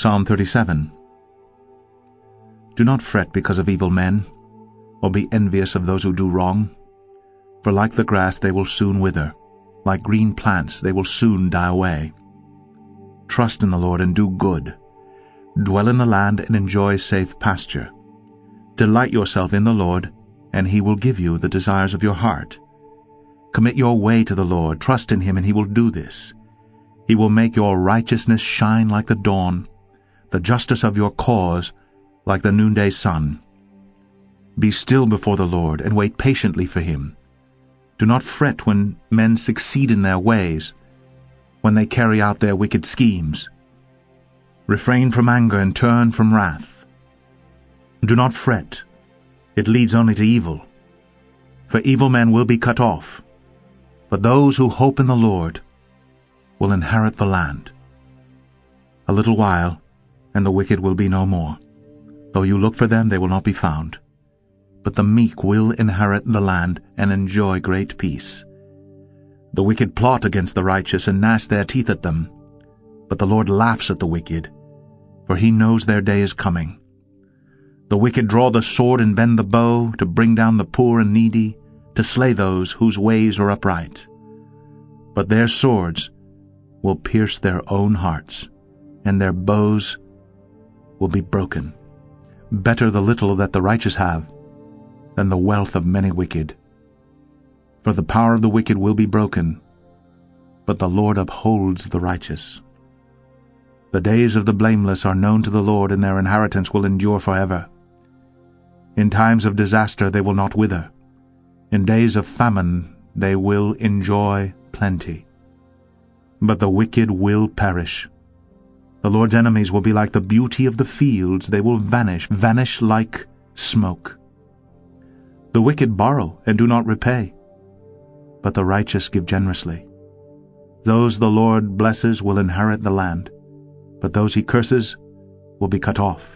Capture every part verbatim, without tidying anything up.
Psalm thirty-seven. Do not fret because of evil men, or be envious of those who do wrong. For like the grass they will soon wither, like green plants they will soon die away. Trust in the Lord and do good. Dwell in the land and enjoy safe pasture. Delight yourself in the Lord, and He will give you the desires of your heart. Commit your way to the Lord, trust in Him, and He will do this. He will make your righteousness shine like the dawn, the justice of your cause like the noonday sun. Be still before the Lord, and wait patiently for Him. Do not fret when men succeed in their ways, when they carry out their wicked schemes. Refrain from anger and turn from wrath. Do not fret. It leads only to evil. For evil men will be cut off, but those who hope in the Lord will inherit the land. A little while, and the wicked will be no more. Though you look for them, they will not be found. But the meek will inherit the land and enjoy great peace. The wicked plot against the righteous and gnash their teeth at them. But the Lord laughs at the wicked, for He knows their day is coming. The wicked draw the sword and bend the bow to bring down the poor and needy, to slay those whose ways are upright. But their swords will pierce their own hearts, and their bows will be broken. Better the little that the righteous have than the wealth of many wicked. For the power of the wicked will be broken, but the Lord upholds the righteous. The days of the blameless are known to the Lord, and their inheritance will endure forever. In times of disaster they will not wither. In days of famine they will enjoy plenty. But the wicked will perish. The Lord's enemies will be like the beauty of the fields. They will vanish, vanish like smoke. The wicked borrow and do not repay, but the righteous give generously. Those the Lord blesses will inherit the land, but those He curses will be cut off.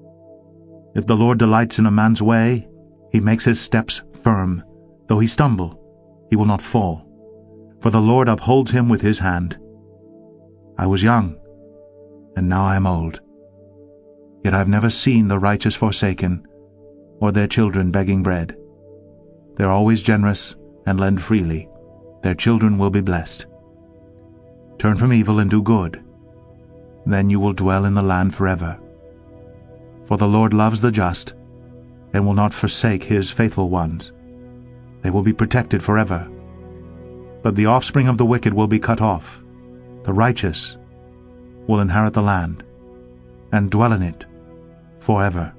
If the Lord delights in a man's way, He makes his steps firm. Though he stumble, he will not fall, for the Lord upholds him with His hand. I was young, and now I am old. Yet I have never seen the righteous forsaken, or their children begging bread. They are always generous and lend freely. Their children will be blessed. Turn from evil and do good. Then you will dwell in the land forever. For the Lord loves the just, and will not forsake His faithful ones. They will be protected forever. But the offspring of the wicked will be cut off. The righteous will inherit the land, and dwell in it forever.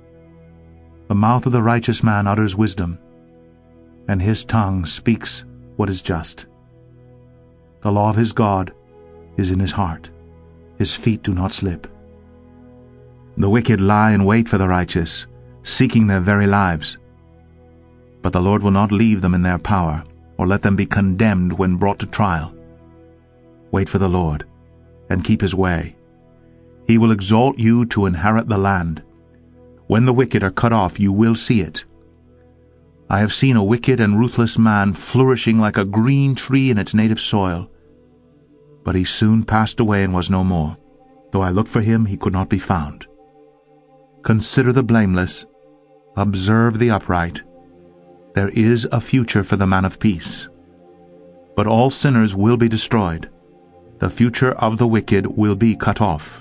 The mouth of the righteous man utters wisdom, and his tongue speaks what is just. The law of his God is in his heart. His feet do not slip. The wicked lie in wait for the righteous, seeking their very lives. But the Lord will not leave them in their power, or let them be condemned when brought to trial. Wait for the Lord, and keep His way. He will exalt you to inherit the land. When the wicked are cut off, you will see it. I have seen a wicked and ruthless man flourishing like a green tree in its native soil. But he soon passed away and was no more. Though I looked for him, he could not be found. Consider the blameless, observe the upright. There is a future for the man of peace. But all sinners will be destroyed. The future of the wicked will be cut off.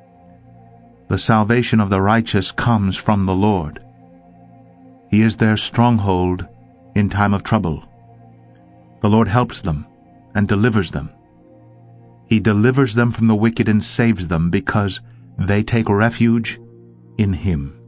The salvation of the righteous comes from the Lord. He is their stronghold in time of trouble. The Lord helps them and delivers them. He delivers them from the wicked and saves them because they take refuge in Him.